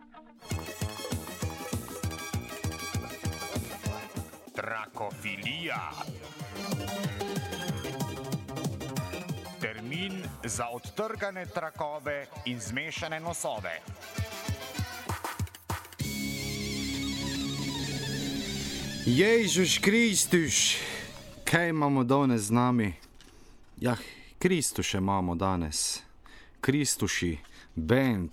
Trakofilija. Termin za odtrgane trakove in zmešane nosove. Jezus Kristus, kaj imamo danes z nami? Ja, Kristuše imamo danes. Kristuši, band.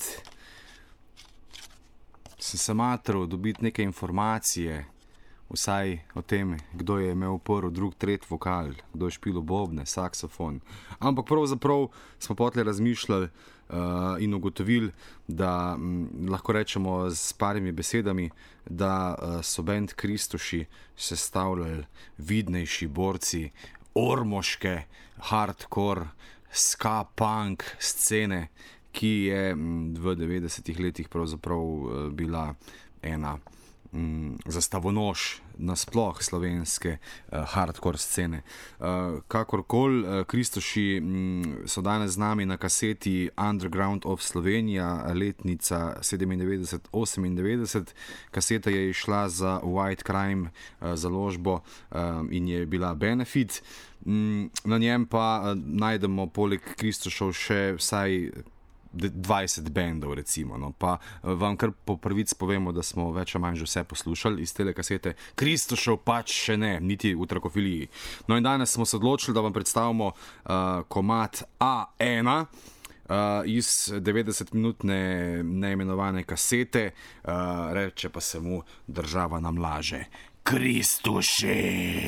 Sem se matral dobiti neke informacije, vsaj o tem, kdo je imel prvi, drugi, tretji vokal, kdo je špil bobne, saksofon. Ampak pravzaprav smo potlej razmišljali in ugotovili, da lahko rečemo s parimi besedami, da so band Kristuši sestavljali vidnejši borci ormoške, hardcore, ska punk scene, ki je v 90-ih letih pravzaprav bila ena zastavonož nasploh slovenske hardcore scene. Kakorkoli, Kristuši so danes z nami na kaseti Underground of Slovenija, letnica 97-98. Kaseta je išla za White Crime založbo in je bila Benefit. Na njem pa najdemo poleg Kristušov še vsaj 20 bendov, recimo. No. Pa vam kar po prvic povemo, da smo več ali manj že vse poslušali iz tele kasete. Kristušov pač še ne, niti v Trakofiliji. No in danes smo se odločili, da vam predstavimo komad A1 iz 90-minutne neimenovane kasete. Reče pa se mu Država nam laže. Kristuši!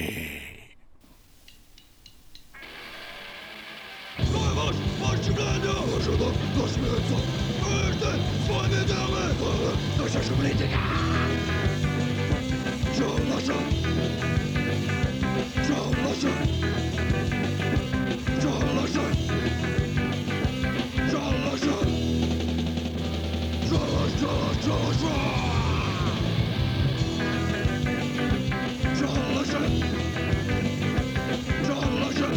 To je vaš življenje, do smrca, vrte svoje dame, naša politika. Žal naša, žal naša, žal naša, žal naša, žal naša, žal naša, žal naša, žal naša.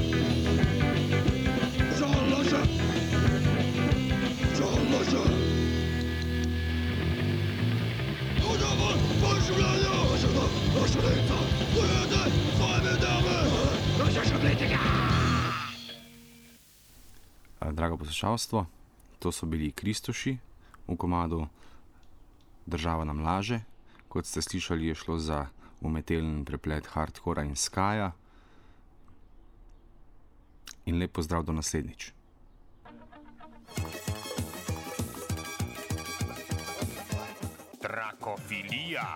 Drago poslušalstvo, to so bili Kristuši v komadu Država nam laže. Kot ste slišali, je šlo za umeteljen preplet hardcora in skaja. In lep pozdrav do naslednjič. Trakofilija.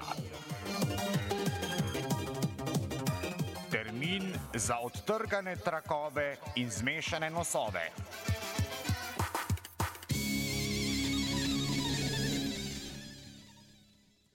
Termin za odtrgane trakove in zmešane nosove.